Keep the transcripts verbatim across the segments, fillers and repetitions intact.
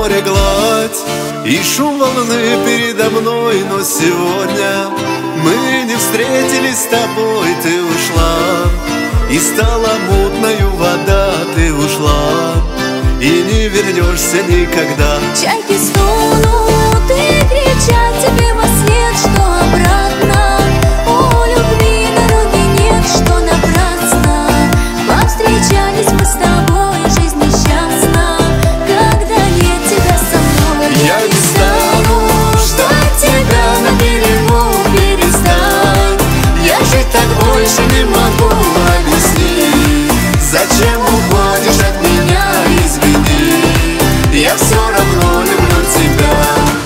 море гладь и шум волны передо мной. Но сегодня мы не встретились с тобой. Ты ушла, и стала мутною вода. Ты ушла, и не вернешься никогда. Чайки стонут и кричат тебе во след, что обратно у любви дороги нет, что напрасно повстречались мы с тобой. Жизнь несчастна, когда нет тебя со мной. Я не стану ждать тебя на берегу, перестань. Я жить так больше не могу. Объясни, зачем уходишь от меня? Извини, я все равно люблю тебя.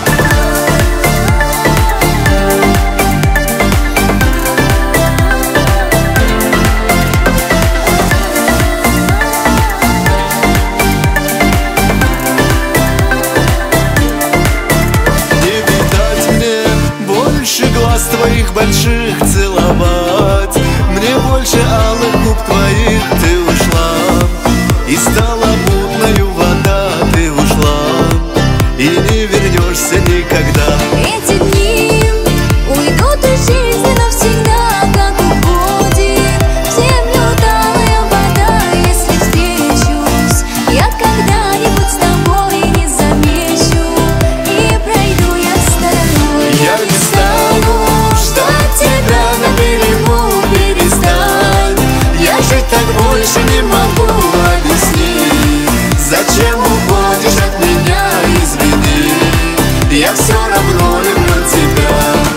Глаз твоих больших целовать, мне больше алых губ твоих. Ты ушла, и стала мутною вода. Ты ушла, и не вернешься никогда. Эти дни уйдут из жизни навсегда, как уходит в землю талая вода. Если встречусь я когда-нибудь с тобой, не замечу и пройду я стороной. Я не стану ждать тебя на берегу, перестань. Я жить так больше не могу. Объясни, зачем уходишь от меня? Извини, я все равно люблю тебя.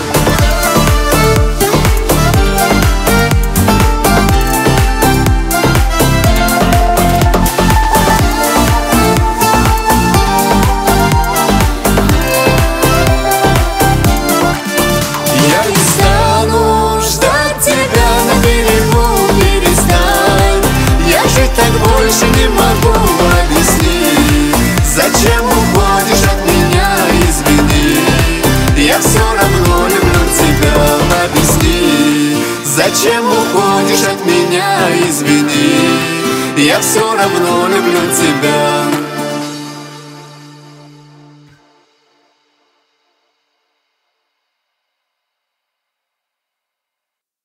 Я не стану ждать тебя на берегу, перестань. Я жить так больше не могу. Объясни, зачем уходишь от меня? Извини, я все равно люблю тебя. Объясни, зачем уходишь от меня? Извини, я все равно люблю тебя.